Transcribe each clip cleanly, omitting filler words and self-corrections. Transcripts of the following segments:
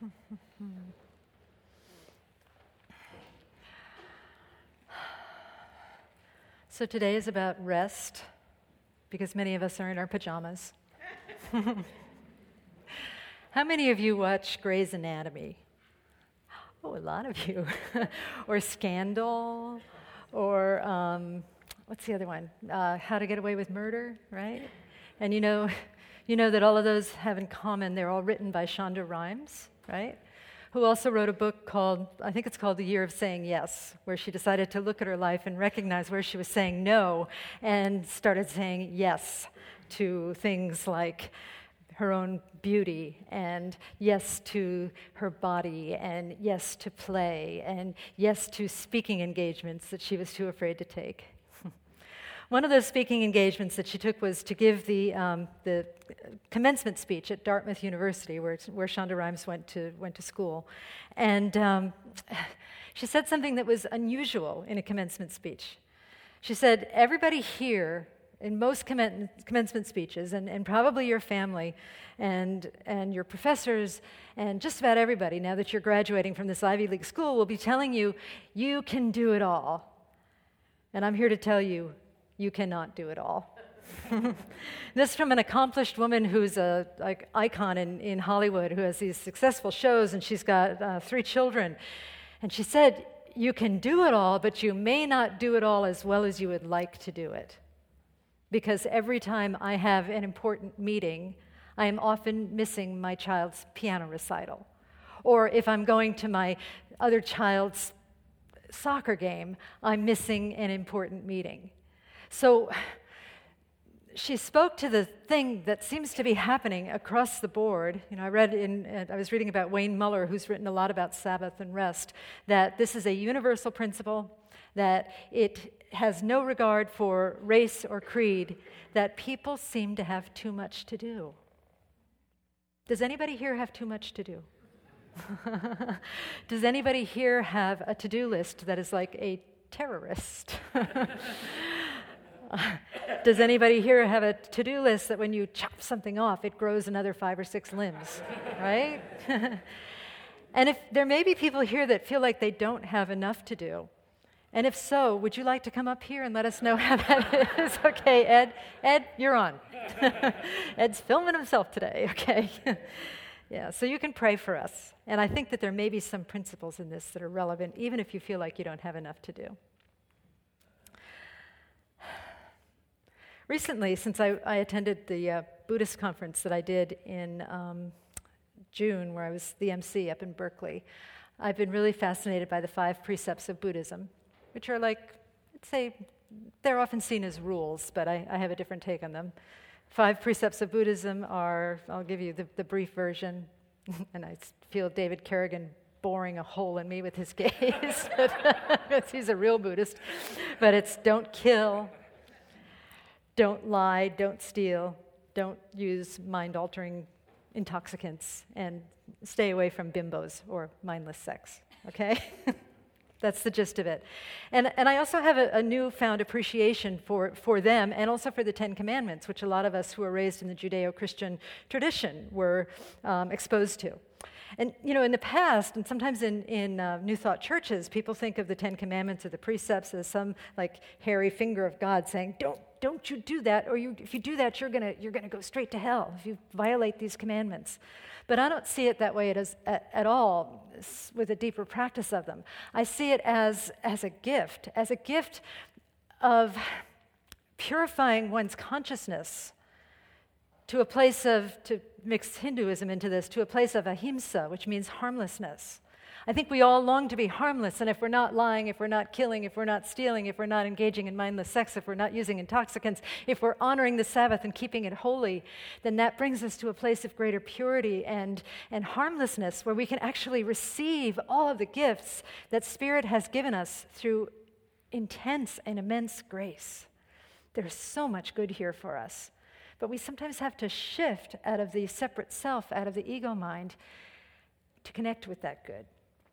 So today is about rest, because many of us are in our pajamas. How many of you watch Grey's Anatomy? Oh, a lot of you. Or Scandal, or what's the other one? How to Get Away with Murder, right? And you know that all of those have in common, they're all written by Shonda Rhimes, right? Who also wrote a book called, I think it's called The Year of Saying Yes, where she decided to look at her life and recognize where she was saying no and started saying yes to things like her own beauty, and yes to her body, and yes to play, and yes to speaking engagements that she was too afraid to take. One of those speaking engagements that she took was to give the commencement speech at Dartmouth University, where Shonda Rhimes went to school. And she said something that was unusual in a commencement speech. She said, everybody here, in most commencement speeches, and probably your family and your professors and just about everybody, now that you're graduating from this Ivy League school, will be telling you, you can do it all. And I'm here to tell you, you cannot do it all. This from an accomplished woman who's a icon in Hollywood, who has these successful shows, and she's got 3 children. And she said, you can do it all, but you may not do it all as well as you would like to do it. Because every time I have an important meeting, I am often missing my child's piano recital. Or if I'm going to my other child's soccer game, I'm missing an important meeting. So she spoke to the thing that seems to be happening across the board. I was reading about Wayne Muller, who's written a lot about Sabbath and rest, that this is a universal principle, that it has no regard for race or creed, that people seem to have too much to do. Does anybody here have too much to do? Does anybody here have a to-do list that is like a terrorist? Does anybody here have a to-do list that when you chop something off, it grows another 5 or 6 limbs, right? And if there may be people here that feel like they don't have enough to do, and if so, would you like to come up here and let us know how that is? Okay, Ed, you're on. Ed's filming himself today, okay? Yeah, so you can pray for us. And I think that there may be some principles in this that are relevant, even if you feel like you don't have enough to do. Recently, since I attended the Buddhist conference that I did in June, where I was the MC up in Berkeley, I've been really fascinated by the 5 precepts of Buddhism, which are like, I'd say, they're often seen as rules, but I have a different take on them. 5 precepts of Buddhism are, I'll give you the brief version, and I feel David Kerrigan boring a hole in me with his gaze, because he's a real Buddhist, but it's don't kill, don't lie, don't steal, don't use mind-altering intoxicants, and stay away from bimbos or mindless sex, okay? That's the gist of it. And I also have a newfound appreciation for them, and also for the 10 Commandments, which a lot of us who are raised in the Judeo-Christian tradition were exposed to. And, in the past, and sometimes in New Thought churches, people think of the 10 Commandments or the precepts as some, like, hairy finger of God saying, don't you do that, or if you do that, you're gonna go straight to hell if you violate these commandments. But I don't see it that way at all, with a deeper practice of them. I see it as a gift of purifying one's consciousness to a place of, to mix Hinduism into this, to a place of ahimsa, which means harmlessness. I think we all long to be harmless, and if we're not lying, if we're not killing, if we're not stealing, if we're not engaging in mindless sex, if we're not using intoxicants, if we're honoring the Sabbath and keeping it holy, then that brings us to a place of greater purity and harmlessness, where we can actually receive all of the gifts that Spirit has given us through intense and immense grace. There's so much good here for us. But we sometimes have to shift out of the separate self, out of the ego mind, to connect with that good.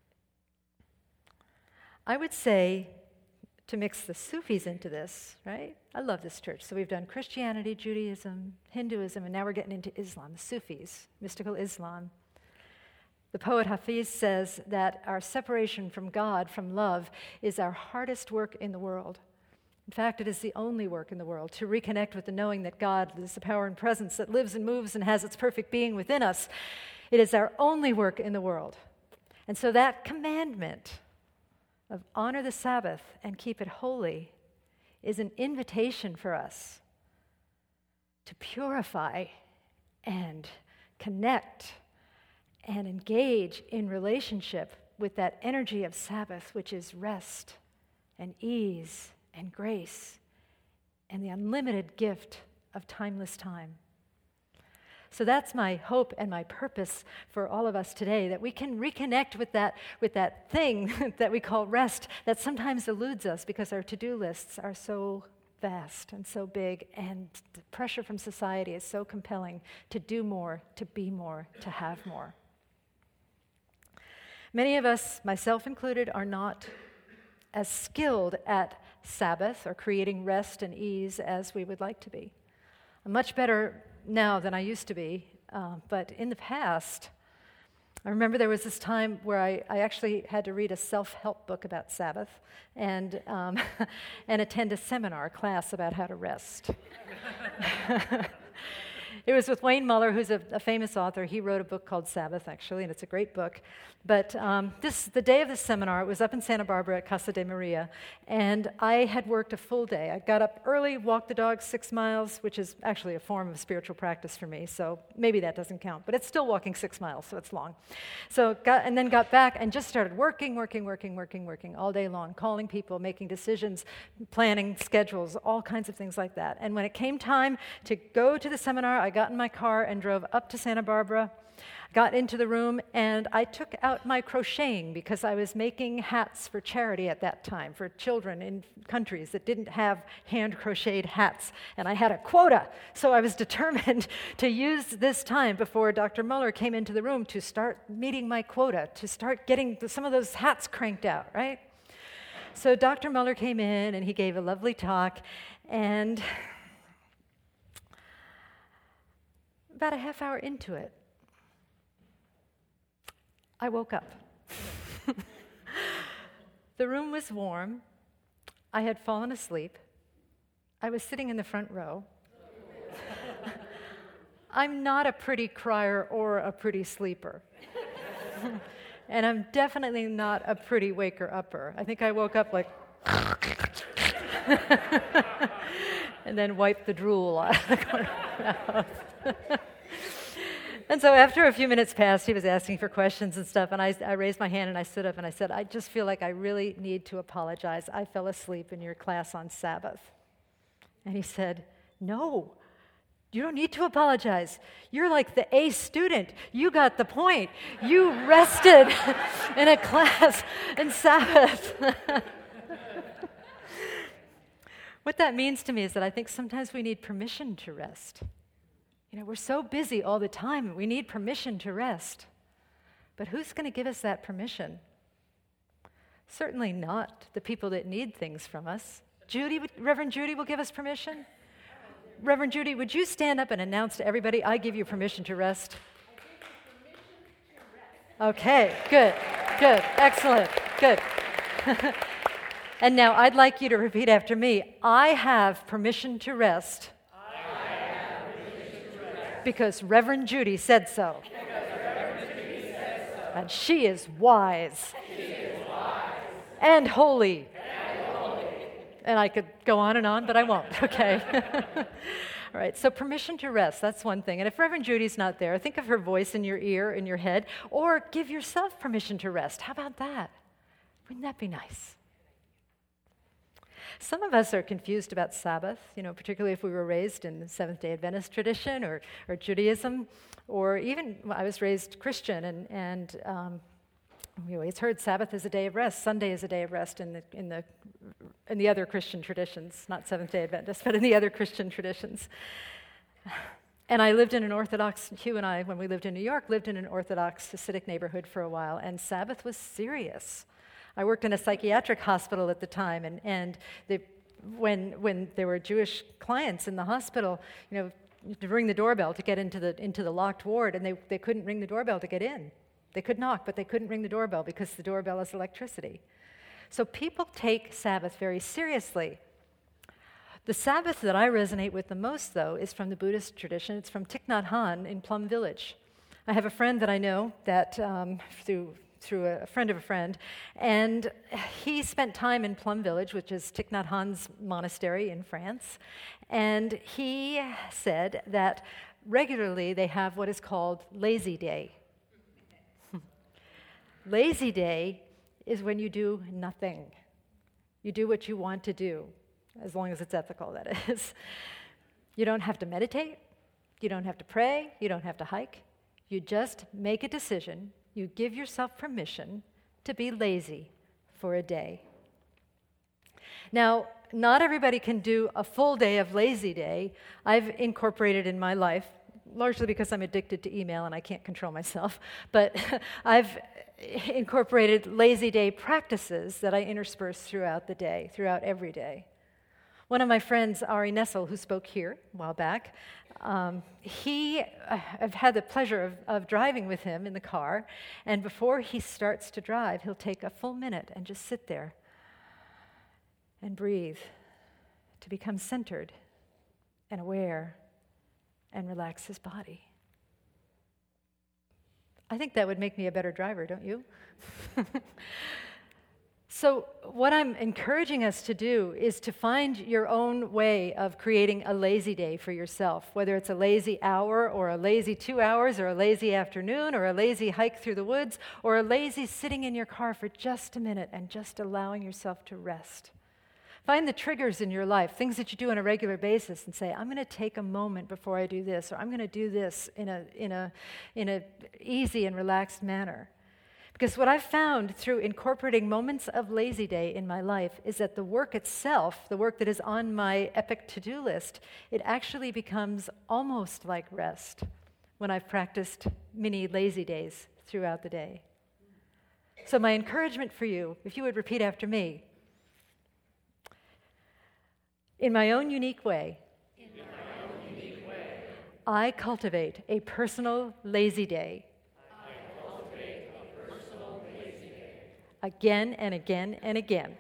I would say, to mix the Sufis into this, right? I love this church. So we've done Christianity, Judaism, Hinduism, and now we're getting into Islam, the Sufis, mystical Islam. The poet Hafiz says that our separation from God, from love, is our hardest work in the world. In fact, it is the only work in the world, to reconnect with the knowing that God is the power and presence that lives and moves and has its perfect being within us. It is our only work in the world. And so that commandment of honor the Sabbath and keep it holy is an invitation for us to purify and connect and engage in relationship with that energy of Sabbath, which is rest and ease and grace and the unlimited gift of timeless time. So that's my hope and my purpose for all of us today, that we can reconnect with that thing that we call rest that sometimes eludes us because our to-do lists are so vast and so big, and the pressure from society is so compelling to do more, to be more, to have more. Many of us, myself included, are not as skilled at Sabbath or creating rest and ease as we would like to be. I'm much better now than I used to be, but in the past, I remember there was this time where I actually had to read a self-help book about Sabbath and attend a seminar class about how to rest. It was with Wayne Muller, who's a famous author. He wrote a book called Sabbath, actually, and it's a great book. But the day of the seminar, it was up in Santa Barbara at Casa de Maria, and I had worked a full day. I got up early, walked the dog 6 miles, which is actually a form of spiritual practice for me, so maybe that doesn't count, but it's still walking 6 miles, so it's long. So then got back and just started working all day long, calling people, making decisions, planning schedules, all kinds of things like that. And when it came time to go to the seminar, I got in my car and drove up to Santa Barbara, got into the room, and I took out my crocheting because I was making hats for charity at that time for children in countries that didn't have hand-crocheted hats, and I had a quota, so I was determined to use this time before Dr. Muller came into the room to start meeting my quota, to start getting some of those hats cranked out, right? So Dr. Muller came in, and he gave a lovely talk, and about a half hour into it, I woke up. The room was warm. I had fallen asleep. I was sitting in the front row. I'm not a pretty crier or a pretty sleeper. And I'm definitely not a pretty waker-upper. I think I woke up like, and then wiped the drool out of the corner of my mouth. And so after a few minutes passed, he was asking for questions and stuff, and I raised my hand and I stood up and I said, I just feel like I really need to apologize. I fell asleep in your class on Sabbath. And he said, no, you don't need to apologize. You're like the A student. You got the point. You rested in a class in Sabbath. What that means to me is that I think sometimes we need permission to rest. You know, we're so busy all the time, we need permission to rest. But who's going to give us that permission? Certainly not the people that need things from us. Reverend Judy will give us permission? Reverend Judy, would you stand up and announce to everybody, I give you permission to rest? Okay, good, excellent, good. And now I'd like you to repeat after me. I have permission to rest. Because Reverend Judy said so. And she is wise. And holy. And I could go on, but I won't, okay? All right, so permission to rest, that's one thing. And if Reverend Judy's not there, think of her voice in your ear, in your head, or give yourself permission to rest. How about that? Wouldn't that be nice? Some of us are confused about Sabbath, particularly if we were raised in the Seventh-day Adventist tradition or Judaism, or even I was raised Christian, and we always heard Sabbath is a day of rest, Sunday is a day of rest in the other Christian traditions, not Seventh-day Adventist, but in the other Christian traditions. And I lived in an Orthodox, Hugh and I, when we lived in New York, lived in an Orthodox Hasidic neighborhood for a while, and Sabbath was serious. I worked in a psychiatric hospital at the time, and when there were Jewish clients in the hospital, to ring the doorbell to get into the locked ward, and they couldn't ring the doorbell to get in. They could knock, but they couldn't ring the doorbell because the doorbell is electricity. So people take Sabbath very seriously. The Sabbath that I resonate with the most, though, is from the Buddhist tradition. It's from Thich Nhat Hanh in Plum Village. I have a friend that I know that through a friend of a friend, and he spent time in Plum Village, which is Thich Nhat Hanh's monastery in France, and he said that regularly they have what is called Lazy Day. Lazy Day is when you do nothing. You do what you want to do, as long as it's ethical, that is. You don't have to meditate, you don't have to pray, you don't have to hike. You just make a decision. You give yourself permission to be lazy for a day. Now, not everybody can do a full day of Lazy Day. I've incorporated in my life, largely because I'm addicted to email and I can't control myself, but I've incorporated Lazy Day practices that I intersperse throughout the day, throughout every day. One of my friends, Ari Nessel, who spoke here a while back, I've had the pleasure of driving with him in the car, and before he starts to drive, he'll take a full minute and just sit there and breathe to become centered and aware and relax his body. I think that would make me a better driver, don't you? So what I'm encouraging us to do is to find your own way of creating a lazy day for yourself, whether it's a lazy hour or a lazy 2 hours or a lazy afternoon or a lazy hike through the woods or a lazy sitting in your car for just a minute and just allowing yourself to rest. Find the triggers in your life, things that you do on a regular basis, and say, I'm going to take a moment before I do this, or I'm going to do this in a easy and relaxed manner. Because what I've found through incorporating moments of Lazy Day in my life is that the work itself, the work that is on my epic to-do list, it actually becomes almost like rest when I've practiced mini Lazy Days throughout the day. So my encouragement for you, if you would repeat after me, in my own unique way, I cultivate a personal Lazy Day. Again and again and again.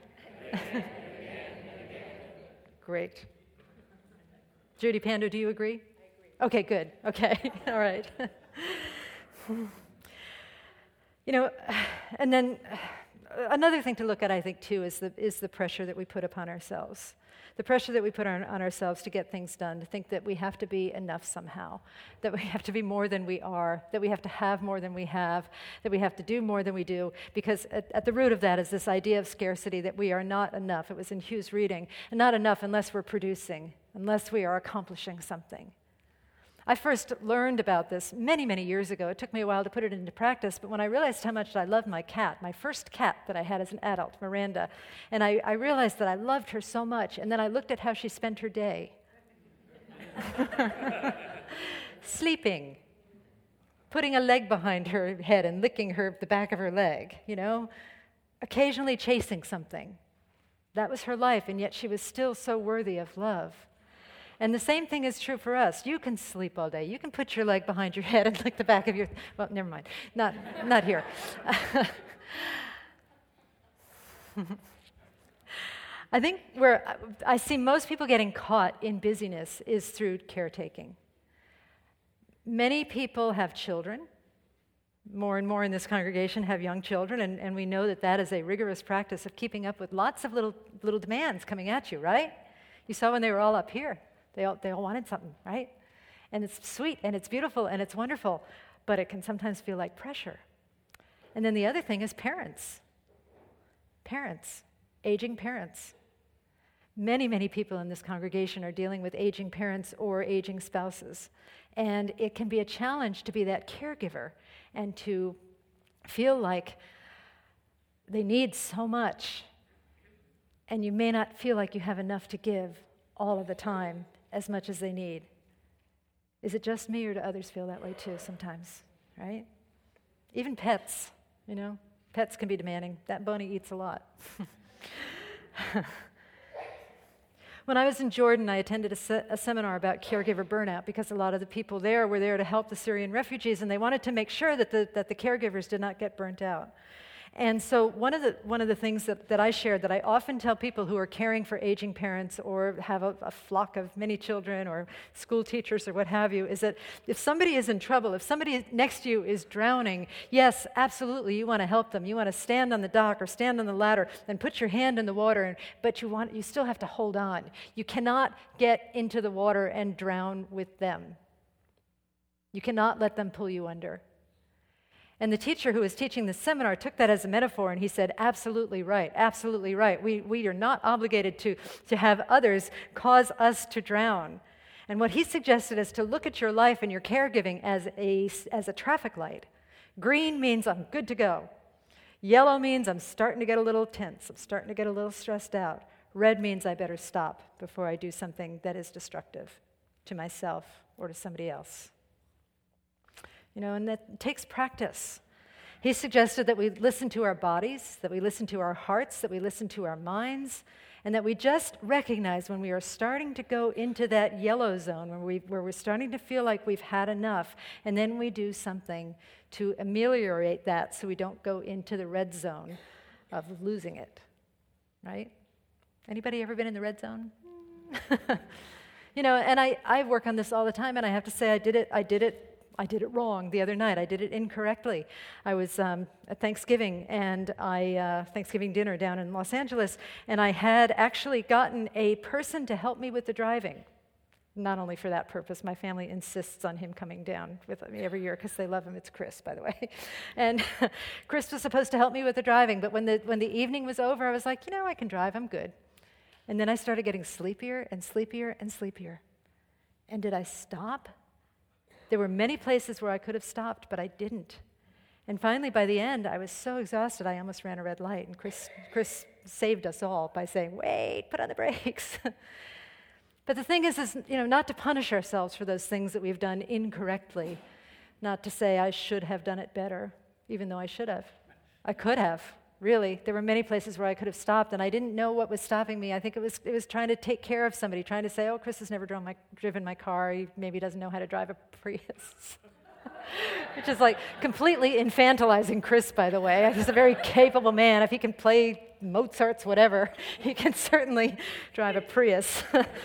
Great. Judy Pando, do you agree? I agree. Okay, good. Okay, all right. And then another thing to look at, I think, too, is the pressure that we put upon ourselves. The pressure that we put on ourselves to get things done, to think that we have to be enough somehow, that we have to be more than we are, that we have to have more than we have, that we have to do more than we do, because at the root of that is this idea of scarcity, that we are not enough. It was in Hugh's reading, and not enough unless we're producing, unless we are accomplishing something. I first learned about this many, many years ago. It took me a while to put it into practice, but when I realized how much I loved my cat, my first cat that I had as an adult, Miranda, and I realized that I loved her so much, and then I looked at how she spent her day. Sleeping, putting a leg behind her head and licking the back of her leg, occasionally chasing something. That was her life, and yet she was still so worthy of love. And the same thing is true for us. You can sleep all day. You can put your leg behind your head and lick the back of your... Well, never mind. Not here. I think where I see most people getting caught in busyness is through caretaking. Many people have children. More and more in this congregation have young children, and we know that is a rigorous practice of keeping up with lots of little demands coming at you, right? You saw when they were all up here. They all wanted something, right? And it's sweet, and it's beautiful, and it's wonderful, but it can sometimes feel like pressure. And then the other thing is parents. Parents, aging parents. Many, many people in this congregation are dealing with aging parents or aging spouses. And it can be a challenge to be that caregiver and to feel like they need so much, and you may not feel like you have enough to give all of the time, as much as they need. Is it just me, or do others feel that way too sometimes, right? Even pets, pets can be demanding. That bunny eats a lot. When I was in Jordan, I attended a seminar about caregiver burnout because a lot of the people there were there to help the Syrian refugees, and they wanted to make sure that the caregivers did not get burnt out. And so one of the things that I shared that I often tell people who are caring for aging parents or have a flock of many children or school teachers or what have you is that if somebody is in trouble, if somebody next to you is drowning, yes, absolutely, you want to help them. You want to stand on the dock or stand on the ladder and put your hand in the water, but you still have to hold on. You cannot get into the water and drown with them. You cannot let them pull you under. And the teacher who was teaching the seminar took that as a metaphor, and he said, absolutely right, absolutely right. We are not obligated to have others cause us to drown. And what he suggested is to look at your life and your caregiving as a traffic light. Green means I'm good to go. Yellow means I'm starting to get a little tense. I'm starting to get a little stressed out. Red means I better stop before I do something that is destructive to myself or to somebody else. And that takes practice. He suggested that we listen to our bodies, that we listen to our hearts, that we listen to our minds, and that we just recognize when we are starting to go into that yellow zone, where we're starting to feel like we've had enough, and then we do something to ameliorate that so we don't go into the red zone of losing it, right? Anybody ever been in the red zone? And I work on this all the time, and I have to say I did it wrong the other night. I did it incorrectly. I was at Thanksgiving, and Thanksgiving dinner down in Los Angeles, and I had actually gotten a person to help me with the driving. Not only for that purpose, my family insists on him coming down with me every year because they love him. It's Chris, by the way. And Chris was supposed to help me with the driving, but when the evening was over, I was like, I can drive, I'm good. And then I started getting sleepier and sleepier and sleepier. And did I stop? There were many places where I could have stopped, but I didn't. And finally, by the end, I was so exhausted, I almost ran a red light. And Chris saved us all by saying, wait, put on the brakes. But the thing is, not to punish ourselves for those things that we've done incorrectly, not to say I should have done it better, even though I should have. I could have, really. There were many places where I could have stopped, and I didn't know what was stopping me. I think it was trying to take care of somebody, trying to say, oh, Chris has never driven my car. He maybe doesn't know how to drive a Prius. Which is like completely infantilizing Chris, by the way. He's a very capable man. If he can play Mozart's whatever, he can certainly drive a Prius.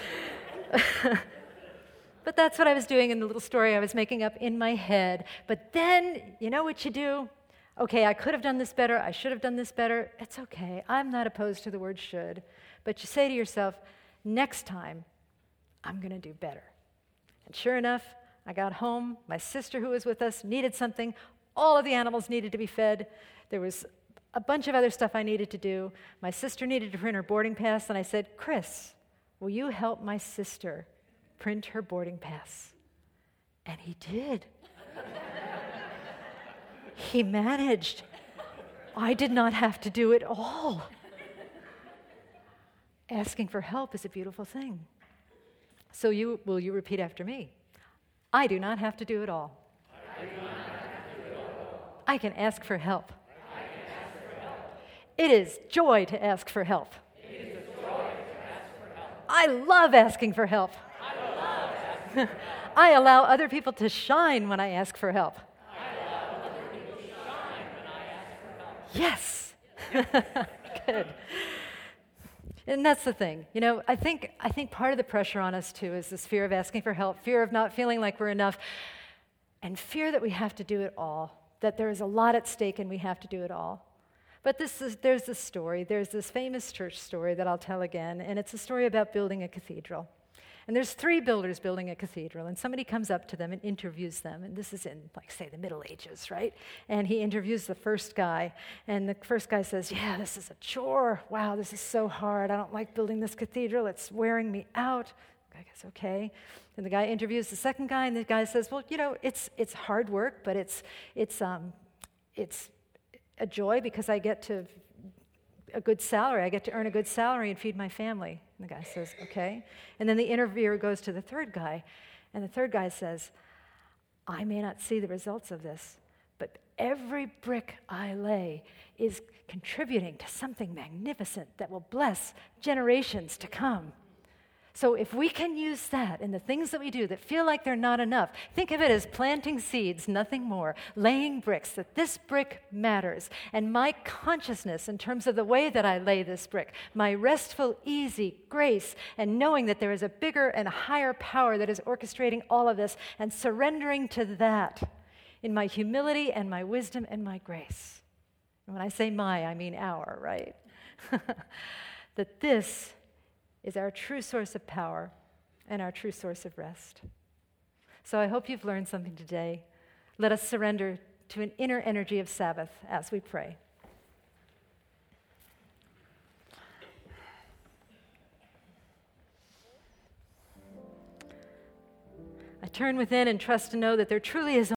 But that's what I was doing in the little story I was making up in my head. But then, you know what you do? Okay, I could have done this better. I should have done this better. It's okay. I'm not opposed to the word should. But you say to yourself, next time, I'm going to do better. And sure enough, I got home. My sister who was with us needed something. All of the animals needed to be fed. There was a bunch of other stuff I needed to do. My sister needed to print her boarding pass, and I said, Chris, will you help my sister print her boarding pass? And he did. He managed. I did not have to do it all. Asking for help is a beautiful thing. So will you repeat after me? I do not have to do it all. I can ask for help. It is joy to ask for help. I love asking for help. I allow other people to shine when I ask for help. Yes. Good. And that's the thing. I think part of the pressure on us too is this fear of asking for help, fear of not feeling like we're enough, and fear that we have to do it all, that there is a lot at stake and we have to do it all. But there's this story, there's this famous church story that I'll tell again, and it's a story about building a cathedral. And there's 3 builders building a cathedral, and somebody comes up to them and interviews them, and this is in, say, the Middle Ages, right? And he interviews the first guy, and the first guy says, yeah, this is a chore. Wow, this is so hard. I don't like building this cathedral. It's wearing me out. I guess, okay. And the guy interviews the second guy, and the guy says, well, it's hard work, but it's a joy because I get to a good salary. I get to earn a good salary and feed my family. And the guy says, okay. And then the interviewer goes to the third guy, and the third guy says, I may not see the results of this, but every brick I lay is contributing to something magnificent that will bless generations to come. So if we can use that in the things that we do that feel like they're not enough, think of it as planting seeds, nothing more, laying bricks, that this brick matters. And my consciousness in terms of the way that I lay this brick, my restful, easy grace, and knowing that there is a bigger and higher power that is orchestrating all of this, and surrendering to that in my humility and my wisdom and my grace. And when I say my, I mean our, right? That this is our true source of power and our true source of rest. So I hope you've learned something today. Let us surrender to an inner energy of Sabbath as we pray. I turn within and trust to know that there truly is